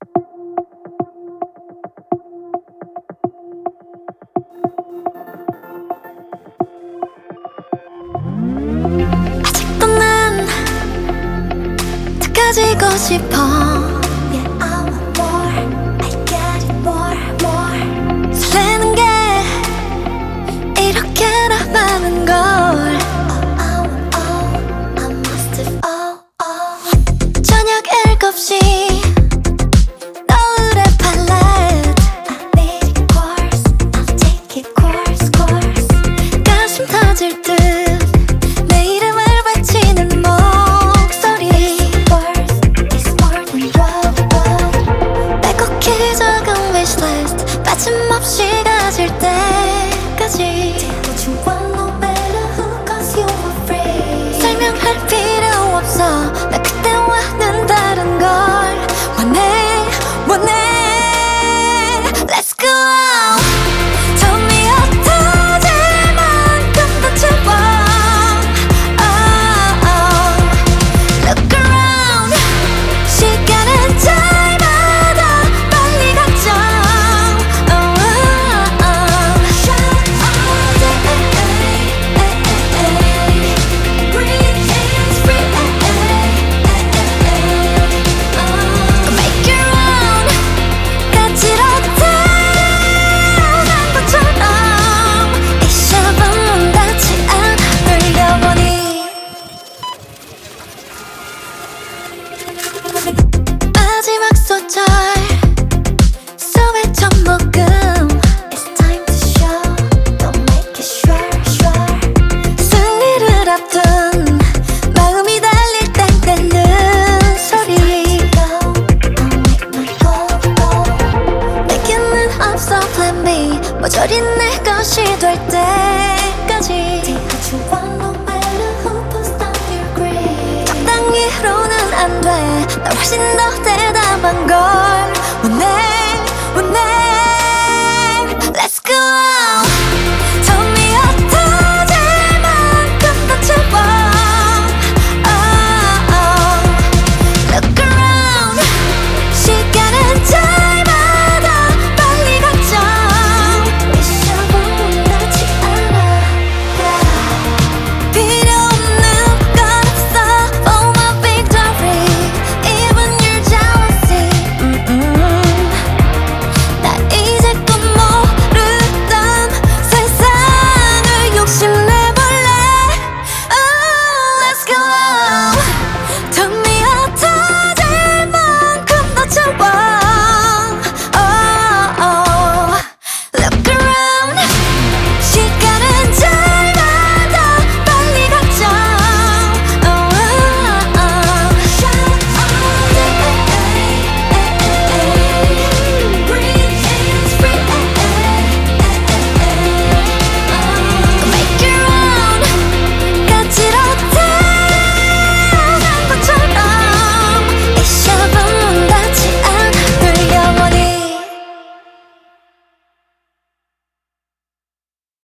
아직도 난 더 가지고 싶어. Yeah, I want more. I got it more, more. 설레는 게 이렇게나 많은 걸. Oh, oh, oh, I must have, oh, oh. 저녁 7시 노을의 팔레트. I need a course, I'll take it course, course. 가슴 터질 듯 내 이름을 외치는 목소리. It's more than love. 빼곡히 적은 wishlist 빠짐없이 가질 때까지. What you want no matter who, cause you are free. 설명할 필요 없어. 나 그때와는 다른 걸 원해, 원해. Let's go. Tell me 어떠질 만큼 더 채워. Oh, oh. Look around. 시간은 잘마다 빨리 가죠. Oh, oh, oh. Shine all day. Breathe is free. Go make your own. 가지로 태어난 것처럼 이 샵은 문 닫지 않으려 보니. 마지막 소절 소의 첫 모금. It's time to show. Don't make it sure, sure. 승리를 앞둔 마음이 달릴 땐 떼는 소리. 내게는 없어 plan B. 모조리 내 것이 될 때까지. What you want no matter who puts down your grade. 적당히로는 안 돼. 나 훨씬 더 대담한 걸.